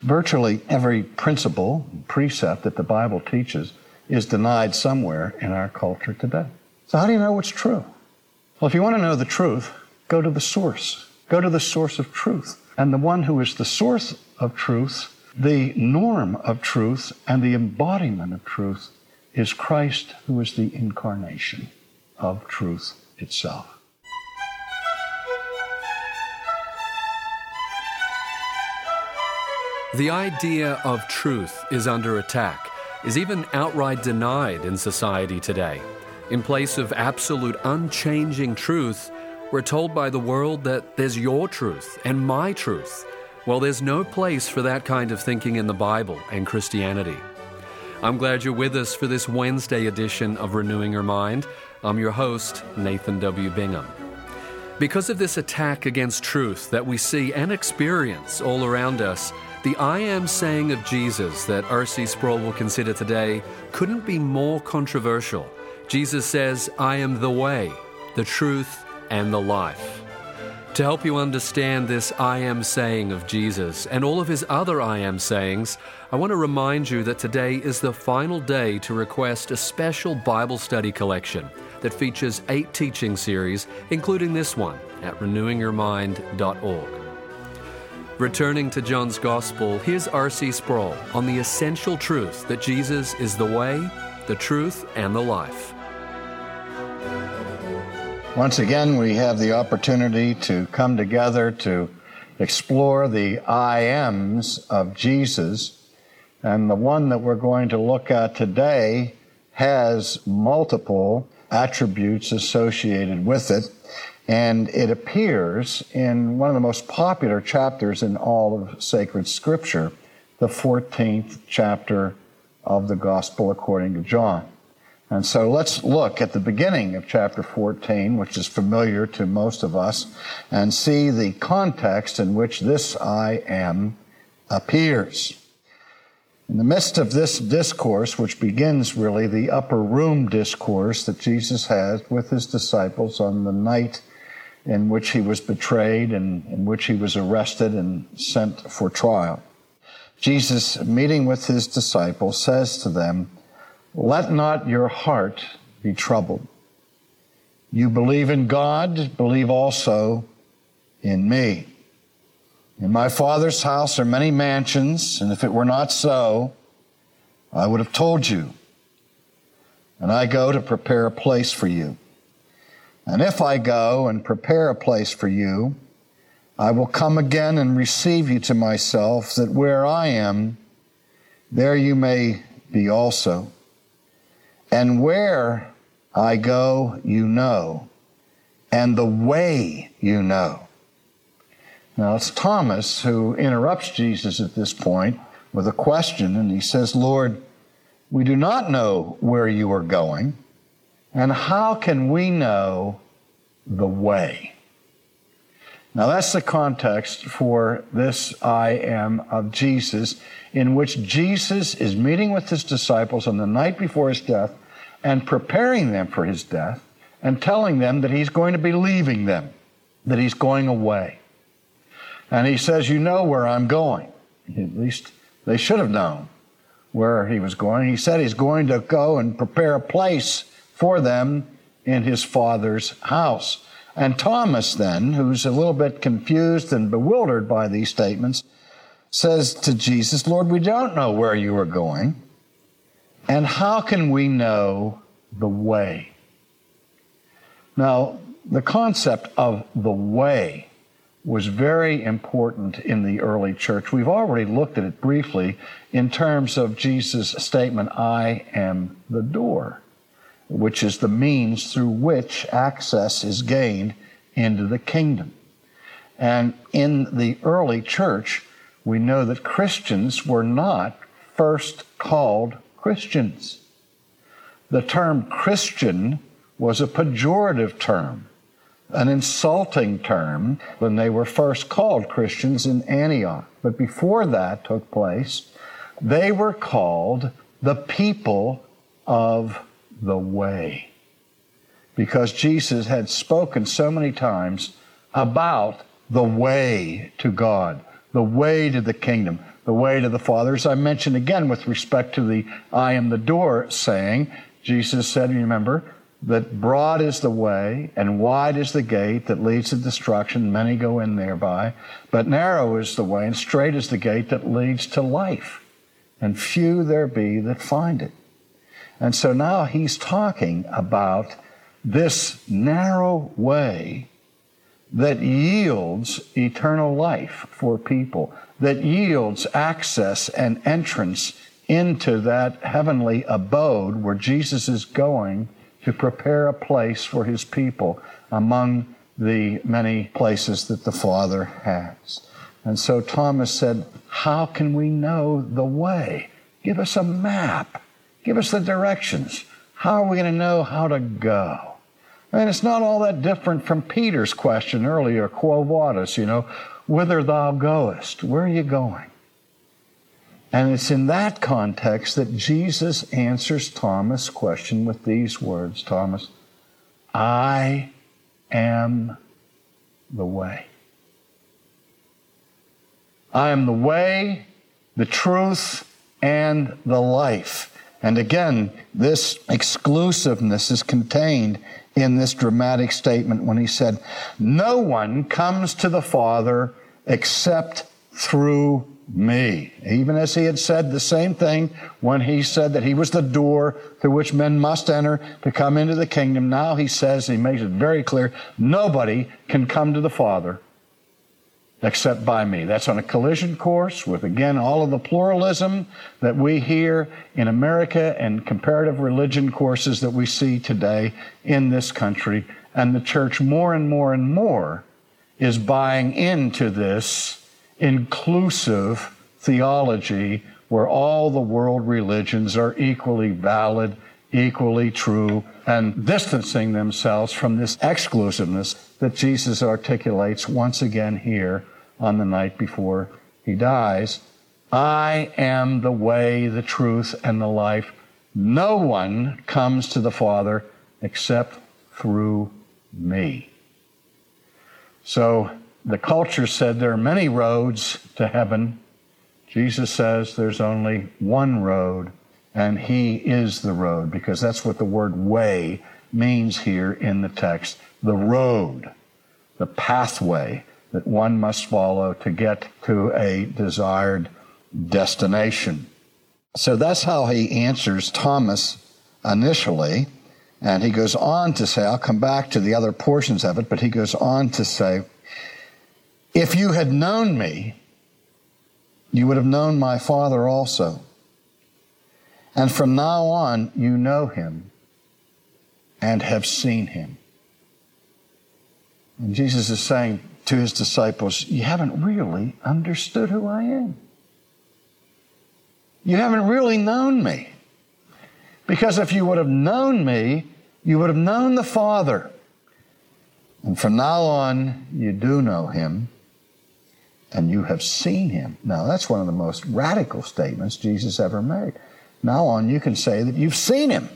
Virtually every principle, precept that the Bible teaches is denied somewhere in our culture today. So how do you know what's true? Well, if you want to know the truth, go to the source. Go to the source of truth. And the one who is the source of truth, the norm of truth, and the embodiment of truth is Christ, who is the incarnation of truth itself. The idea of truth is under attack, is even outright denied in society today. In place of absolute unchanging truth, we're told by the world that there's your truth and my truth. Well, there's no place for that kind of thinking in the Bible and Christianity. I'm glad you're with us for this Wednesday edition of Renewing Your Mind. I'm your host, Nathan W. Bingham. Because of this attack against truth that we see and experience all around us, the I am saying of Jesus that R.C. Sproul will consider today couldn't be more controversial. Jesus says, I am the way, the truth, and the life. To help you understand this I am saying of Jesus and all of his other I am sayings, I want to remind you that today is the final day to request a special Bible study collection that features 8 teaching series, including this one at renewingyourmind.org. Returning to John's Gospel, here's R.C. Sproul on the essential truth that Jesus is the way, the truth, and the life. Once again, we have the opportunity to come together to explore the I ams of Jesus. And the one that we're going to look at today has multiple attributes associated with it. And it appears in one of the most popular chapters in all of sacred Scripture, the 14th chapter of the Gospel according to John. And so let's look at the beginning of chapter 14, which is familiar to most of us, and see the context in which this I am appears. In the midst of this discourse, which begins really the upper room discourse that Jesus has with his disciples on the night in which he was betrayed and in which he was arrested and sent for trial, Jesus, meeting with his disciples, says to them, let not your heart be troubled. You believe in God, believe also in me. In my Father's house are many mansions, and if it were not so, I would have told you. And I go to prepare a place for you. And if I go and prepare a place for you, I will come again and receive you to myself, that where I am, there you may be also. And where I go, you know, and the way you know. Now, it's Thomas who interrupts Jesus at this point with a question, and he says, Lord, we do not know where you are going, and how can we know the way? Now, that's the context for this I am of Jesus, in which Jesus is meeting with his disciples on the night before his death and preparing them for his death and telling them that he's going to be leaving them, that he's going away. And he says, you know where I'm going. At least they should have known where he was going. He said he's going to go and prepare a place for them in his Father's house. And Thomas then, who's a little bit confused and bewildered by these statements, says to Jesus, Lord, we don't know where you are going, and how can we know the way? Now, the concept of the way was very important in the early church. We've already looked at it briefly in terms of Jesus' statement, I am the door, which is the means through which access is gained into the kingdom. And in the early church, we know that Christians were not first called Christians. The term Christian was a pejorative term, an insulting term when they were first called Christians in Antioch. But before that took place, they were called the people of the way, because Jesus had spoken so many times about the way to God, the way to the kingdom, the way to the Father. As I mentioned again with respect to the I am the door saying, Jesus said, you remember, that broad is the way and wide is the gate that leads to destruction. Many go in thereby. But narrow is the way and straight is the gate that leads to life. And few there be that find it. And so now he's talking about this narrow way that yields eternal life for people, that yields access and entrance into that heavenly abode where Jesus is going to prepare a place for his people among the many places that the Father has. And so Thomas said, how can we know the way? Give us a map. Give us the directions. How are we going to know how to go? And it's not all that different from Peter's question earlier, quo vadis, whither thou goest. Where are you going? And it's in that context that Jesus answers Thomas' question with these words, Thomas, I am the way. I am the way, the truth, and the life. And again, this exclusiveness is contained in this dramatic statement when he said, no one comes to the Father except through me. Even as he had said the same thing when he said that he was the door through which men must enter to come into the kingdom. Now he says, he makes it very clear, nobody can come to the Father except by me. That's on a collision course with, again, all of the pluralism that we hear in America and comparative religion courses that we see today in this country. And the church more and more and more is buying into this inclusive theology where all the world religions are equally valid, equally true, and distancing themselves from this exclusiveness that Jesus articulates once again here on the night before he dies. I am the way, the truth, and the life. No one comes to the Father except through me. So the culture said there are many roads to heaven. Jesus says there's only one road, and he is the road, because that's what the word way means here in the text. The road, the pathway that one must follow to get to a desired destination. So that's how he answers Thomas initially. And he goes on to say, I'll come back to the other portions of it, but he goes on to say, if you had known me, you would have known my Father also. And from now on, you know him and have seen him. And Jesus is saying to his disciples, you haven't really understood who I am. You haven't really known me. Because if you would have known me, you would have known the Father. And from now on, you do know him, and you have seen him. Now, that's one of the most radical statements Jesus ever made. Now on, you can say that you've seen him.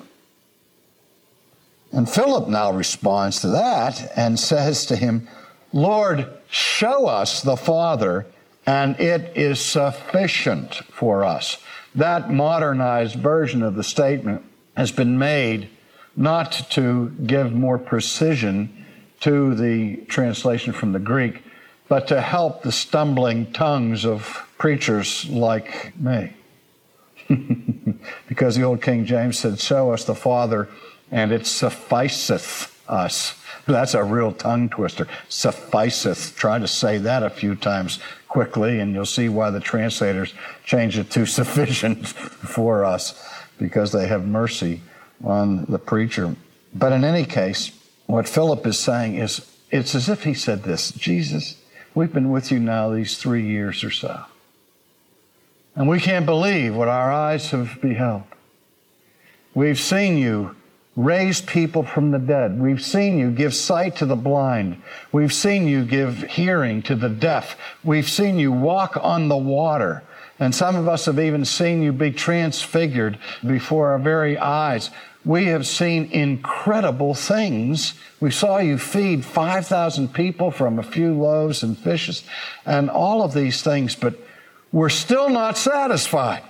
And Philip now responds to that and says to him, Lord, show us the Father, and it is sufficient for us. That modernized version of the statement has been made not to give more precision to the translation from the Greek, but to help the stumbling tongues of preachers like me. Because the old King James said, show us the Father, and it sufficeth us. That's a real tongue twister. Sufficeth. Try to say that a few times quickly, and you'll see why the translators change it to sufficient for us, because they have mercy on the preacher. But in any case, what Philip is saying is, it's as if he said this, Jesus, we've been with you now these 3 years or so, and we can't believe what our eyes have beheld. We've seen you raise people from the dead. We've seen you give sight to the blind. We've seen you give hearing to the deaf. We've seen you walk on the water. And some of us have even seen you be transfigured before our very eyes. We have seen incredible things. We saw you feed 5,000 people from a few loaves and fishes and all of these things, but we're still not satisfied.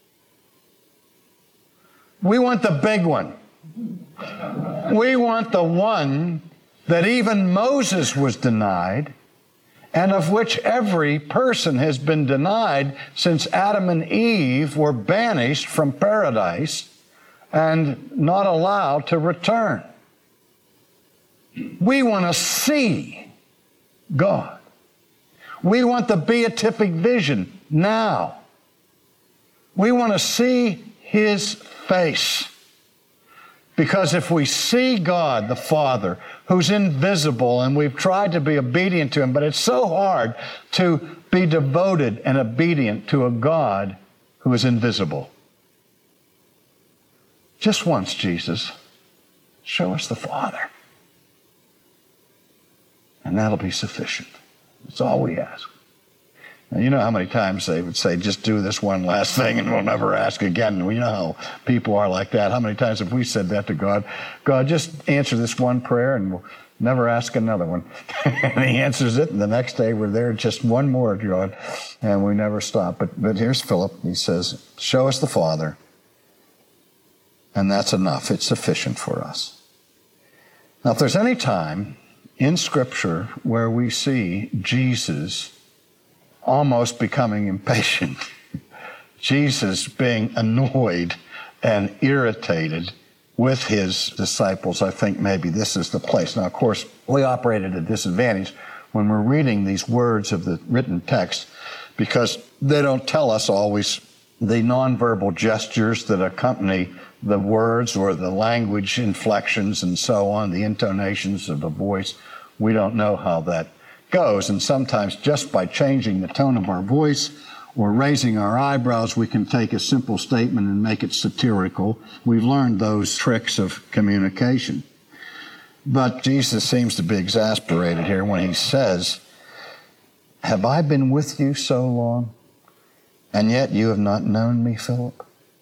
We want the big one. We want the one that even Moses was denied, and of which every person has been denied since Adam and Eve were banished from paradise and not allowed to return. We want to see God. We want the beatific vision now. We want to see His face. Because if we see God the Father, who's invisible, and we've tried to be obedient to Him, but it's so hard to be devoted and obedient to a God who is invisible. Just once, Jesus, show us the Father. And that'll be sufficient. That's all we ask. Now, you know how many times they would say, just do this one last thing and we'll never ask again. We know how people are like that. How many times have we said that to God? God, just answer this one prayer and we'll never ask another one. And He answers it, and the next day we're there, just one more, God, and we never stop. But here's Philip. He says, show us the Father, and that's enough. It's sufficient for us. Now, if there's any time in Scripture where we see Jesus almost becoming impatient, Jesus being annoyed and irritated with His disciples, I think maybe this is the place. Now, of course, we operate at a disadvantage when we're reading these words of the written text because they don't tell us always the nonverbal gestures that accompany the words or the language inflections and so on, the intonations of the voice. We don't know how that goes, and sometimes just by changing the tone of our voice or raising our eyebrows, we can take a simple statement and make it satirical. We've learned those tricks of communication. But Jesus seems to be exasperated here when He says, have I been with you so long, and yet you have not known me, Philip?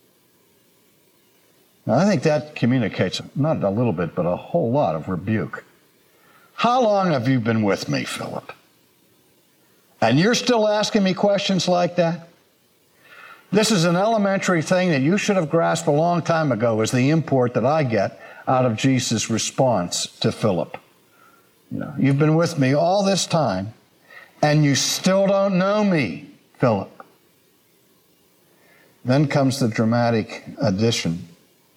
Now, I think that communicates not a little bit, but a whole lot of rebuke. How long have you been with me, Philip? And you're still asking me questions like that? This is an elementary thing that you should have grasped a long time ago, is the import that I get out of Jesus' response to Philip. You know, you've been with me all this time, and you still don't know me, Philip. Then comes the dramatic addition.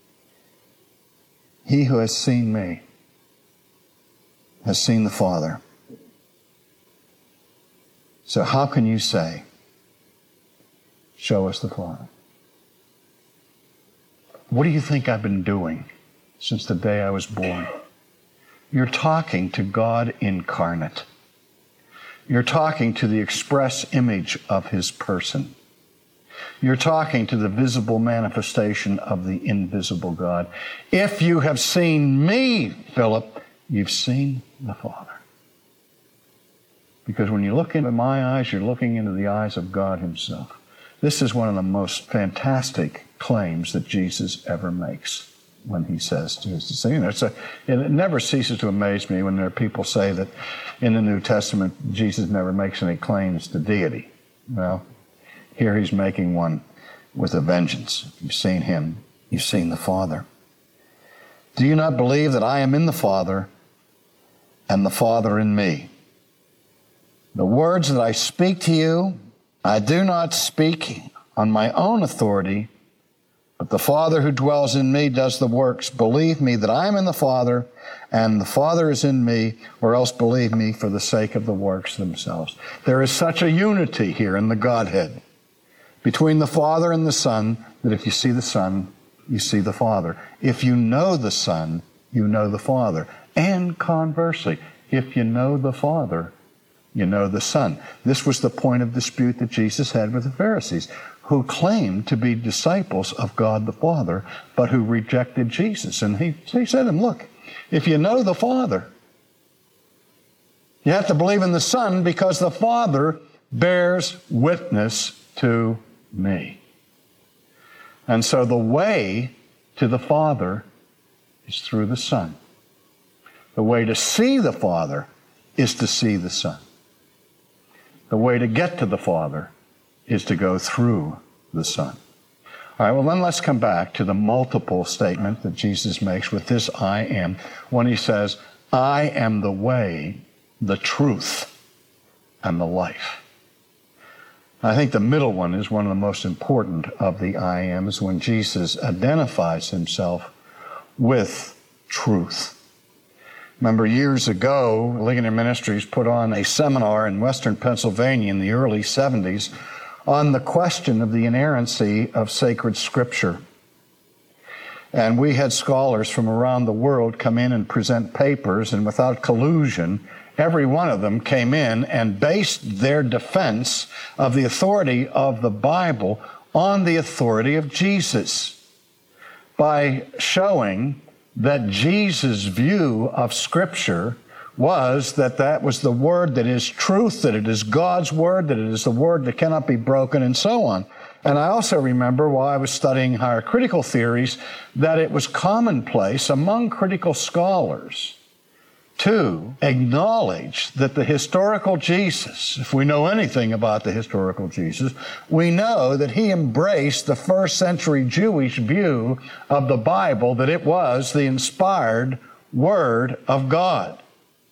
He who has seen me has seen the Father. So how can you say, show us the Father? What do you think I've been doing since the day I was born? You're talking to God incarnate. You're talking to the express image of His person. You're talking to the visible manifestation of the invisible God. If you have seen me, Philip, you've seen the Father. Because when you look into my eyes, you're looking into the eyes of God Himself. This is one of the most fantastic claims that Jesus ever makes when He says to His disciples. It never ceases to amaze me when there are people say that in the New Testament, Jesus never makes any claims to deity. Well, here He's making one with a vengeance. You've seen Him. You've seen the Father. Do you not believe that I am in the Father and the Father in me? The words that I speak to you, I do not speak on my own authority, but the Father who dwells in me does the works. Believe me that I am in the Father and the Father is in me, or else believe me for the sake of the works themselves. There is such a unity here in the Godhead between the Father and the Son that if you see the Son, you see the Father. If you know the Son, you know the Father. And conversely, if you know the Father, you know the Son. This was the point of dispute that Jesus had with the Pharisees, who claimed to be disciples of God the Father, but who rejected Jesus. And he said to them, look, if you know the Father, you have to believe in the Son, because the Father bears witness to me. And so the way to the Father is through the Son. The way to see the Father is to see the Son. The way to get to the Father is to go through the Son. All right, well, then let's come back to the multiple statement that Jesus makes with this I am, when he says, I am the way, the truth, and the life. I think the middle one is one of the most important of the I ams, when Jesus identifies himself with truth. Remember, years ago, Ligonier Ministries put on a seminar in western Pennsylvania in the early 70s on the question of the inerrancy of sacred Scripture. And we had scholars from around the world come in and present papers, and without collusion, every one of them came in and based their defense of the authority of the Bible on the authority of Jesus, by showing that Jesus' view of Scripture was that that was the Word that is truth, that it is God's Word, that it is the Word that cannot be broken, and so on. And I also remember, while I was studying higher critical theories, that it was commonplace among critical scholars to acknowledge that the historical Jesus, if we know anything about the historical Jesus, we know that he embraced the first century Jewish view of the Bible, that it was the inspired Word of God.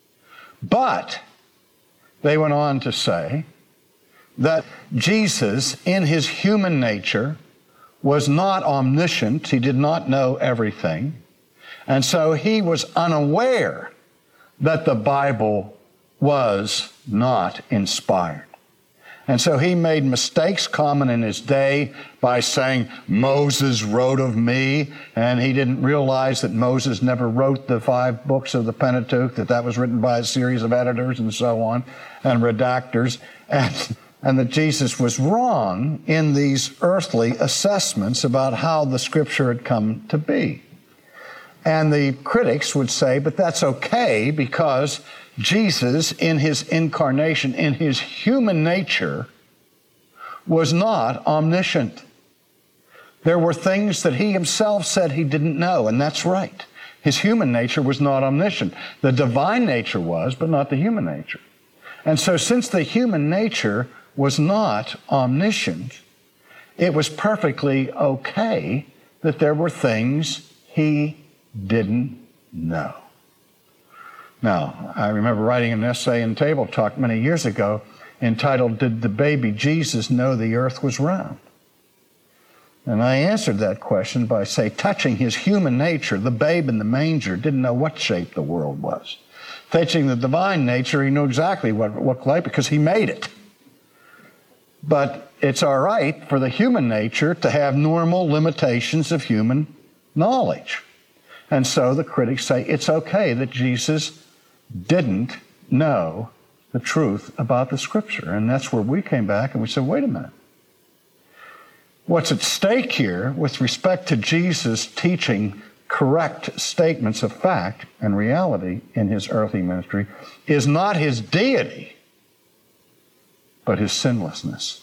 But they went on to say that Jesus, in his human nature, was not omniscient. He did not know everything. And so he was unaware that the Bible was not inspired. And so he made mistakes common in his day by saying, Moses wrote of me, and he didn't realize that Moses never wrote the 5 books of the Pentateuch, that was written by a series of editors and so on, and redactors, and that Jesus was wrong in these earthly assessments about how the Scripture had come to be. And the critics would say, but that's okay, because Jesus, in his incarnation, in his human nature, was not omniscient. There were things that he himself said he didn't know, and that's right. His human nature was not omniscient. The divine nature was, but not the human nature. And so since the human nature was not omniscient, it was perfectly okay that there were things he didn't know. Now, I remember writing an essay in Table Talk many years ago entitled, Did the Baby Jesus Know the Earth Was Round? And I answered that question by saying, touching his human nature, the babe in the manger didn't know what shape the world was. Touching the divine nature, he knew exactly what it looked like because he made it. But it's all right for the human nature to have normal limitations of human knowledge. And so the critics say it's okay that Jesus didn't know the truth about the Scripture. And that's where we came back and we said, wait a minute. What's at stake here with respect to Jesus teaching correct statements of fact and reality in his earthly ministry is not his deity, but his sinlessness.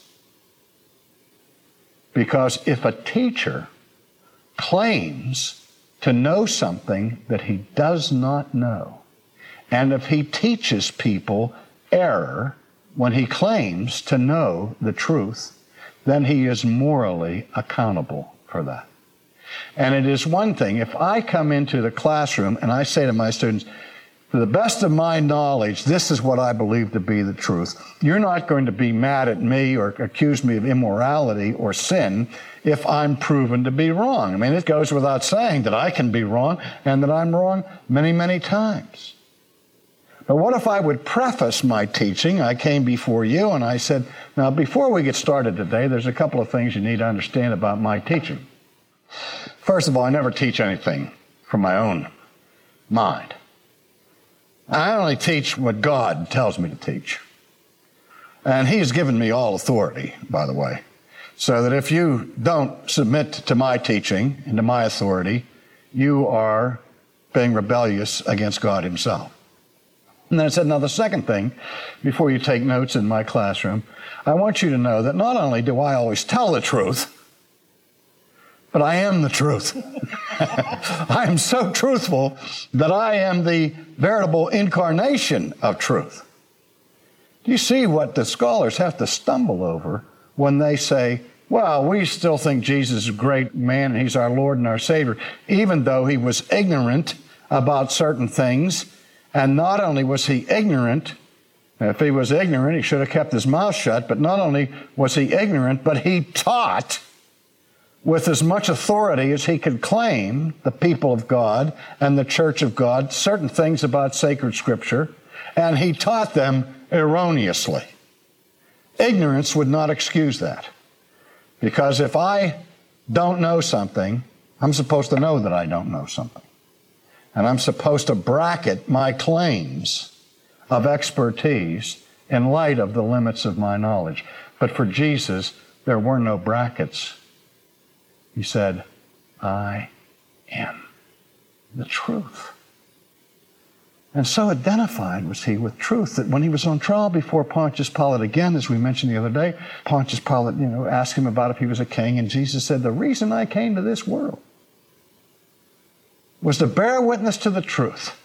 Because if a teacher claims to know something that he does not know, and if he teaches people error when he claims to know the truth, then he is morally accountable for that. And it is one thing, if I come into the classroom and I say to my students, to the best of my knowledge, this is what I believe to be the truth. You're not going to be mad at me or accuse me of immorality or sin if I'm proven to be wrong. I mean, it goes without saying that I can be wrong and that I'm wrong many, many times. But what if I would preface my teaching? I came before you and I said, now, before we get started today, there's a couple of things you need to understand about my teaching. First of all, I never teach anything from my own mind. I only teach what God tells me to teach. And he's given me all authority, by the way, so that if you don't submit to my teaching and to my authority, you are being rebellious against God himself. And then I said, now the second thing, before you take notes in my classroom, I want you to know that not only do I always tell the truth, but I am the truth. I am so truthful that I am the veritable incarnation of truth. Do you see what the scholars have to stumble over when they say, well, we still think Jesus is a great man and he's our Lord and our Savior, even though he was ignorant about certain things. And not only was he ignorant, if he was ignorant, he should have kept his mouth shut, but not only was he ignorant, but he taught with as much authority as he could claim the people of God and the church of God certain things about sacred Scripture, and he taught them erroneously. Ignorance would not excuse that. Because if I don't know something, I'm supposed to know that I don't know something. And I'm supposed to bracket my claims of expertise in light of the limits of my knowledge. But for Jesus, there were no brackets. He said, I am the truth. And so identified was he with truth that when he was on trial before Pontius Pilate again, as we mentioned the other day, Pontius Pilate, asked him about if he was a king, and Jesus said, the reason I came to this world was to bear witness to the truth.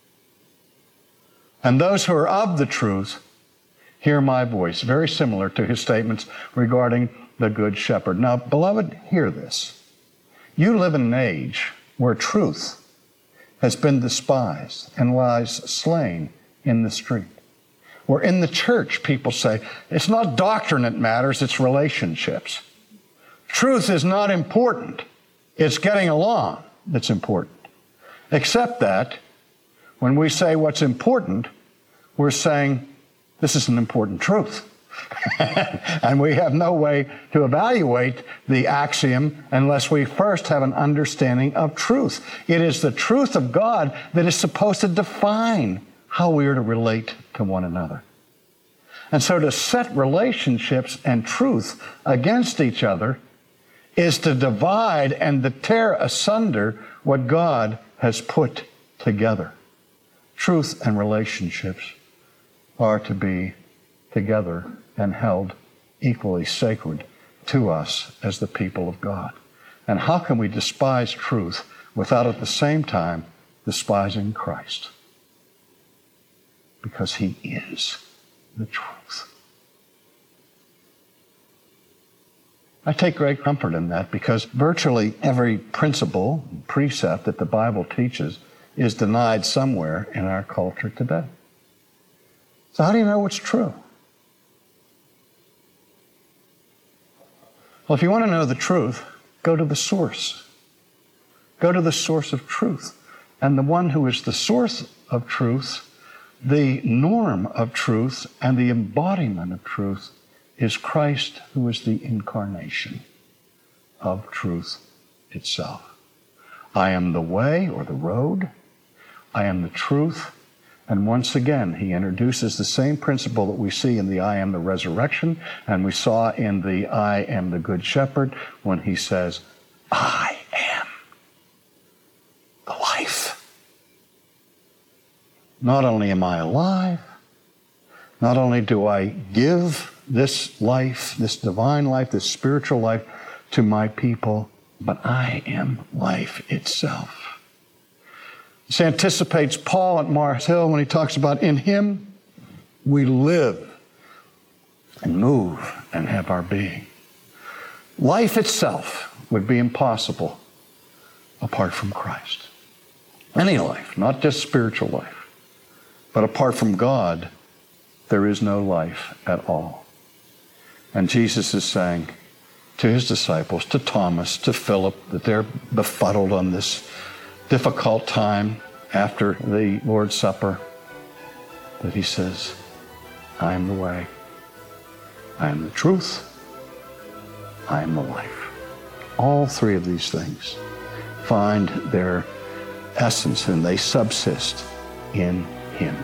And those who are of the truth hear my voice. Very similar to his statements regarding the Good Shepherd. Now, beloved, hear this. You live in an age where truth has been despised and lies slain in the street. Where in the church, people say, it's not doctrine that matters, it's relationships. Truth is not important. It's getting along that's important. Except that when we say what's important, we're saying this is an important truth. And we have no way to evaluate the axiom unless we first have an understanding of truth. It is the truth of God that is supposed to define how we are to relate to one another. And so to set relationships and truth against each other is to divide and to tear asunder what God has put together. Truth and relationships are to be together and held equally sacred to us as the people of God. And how can we despise truth without at the same time despising Christ? Because he is the truth. I take great comfort in that because virtually every principle, precept that the Bible teaches is denied somewhere in our culture today. So how do you know what's true? Well, if you want to know the truth, go to the source. Go to the source of truth. And the one who is the source of truth, the norm of truth, and the embodiment of truth is Christ, who is the incarnation of truth itself. I am the way, or the road. I am the truth. And once again, he introduces the same principle that we see in the I am the resurrection, and we saw in the I am the good shepherd, when he says, I am the life. Not only am I alive, not only do I give this life, this divine life, this spiritual life to my people, but I am life itself. This anticipates Paul at Mars Hill when he talks about in him we live and move and have our being. Life itself would be impossible apart from Christ. Any life, not just spiritual life, but apart from God, there is no life at all. And Jesus is saying to his disciples, to Thomas, to Philip, that they're befuddled on this difficult time after the Lord's Supper, that he says, I am the way, I am the truth, I am the life. All three of these things find their essence and they subsist in him.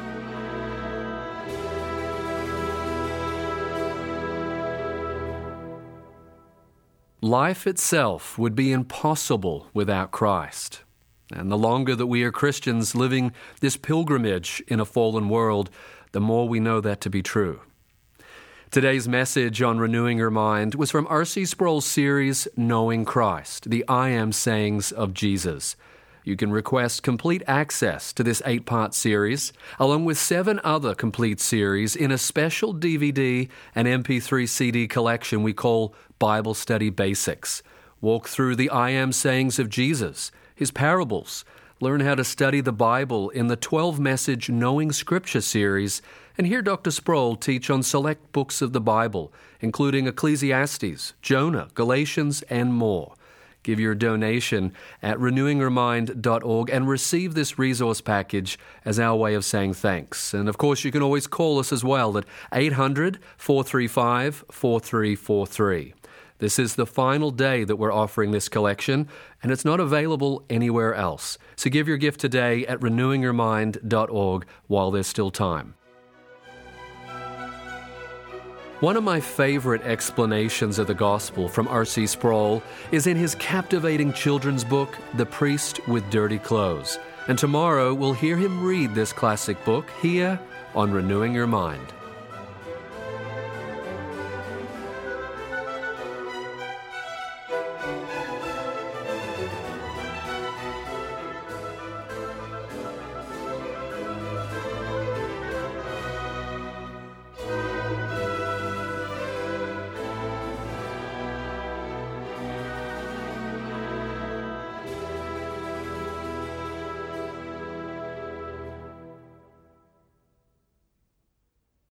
Life itself would be impossible without Christ. And the longer that we are Christians living this pilgrimage in a fallen world, the more we know that to be true. Today's message on Renewing Your Mind was from R.C. Sproul's series, Knowing Christ, the I Am Sayings of Jesus. You can request complete access to this 8-part series, along with 7 other complete series in a special DVD and MP3 CD collection we call Bible Study Basics. Walk through the I Am Sayings of Jesus, His parables, learn how to study the Bible in the 12-message Knowing Scripture series, and hear Dr. Sproul teach on select books of the Bible, including Ecclesiastes, Jonah, Galatians, and more. Give your donation at renewingyourmind.org and receive this resource package as our way of saying thanks. And of course, you can always call us as well at 800-435-4343. This is the final day that we're offering this collection, and it's not available anywhere else. So give your gift today at renewingyourmind.org while there's still time. One of my favorite explanations of the gospel from R.C. Sproul is in his captivating children's book, The Priest with Dirty Clothes. And tomorrow we'll hear him read this classic book here on Renewing Your Mind.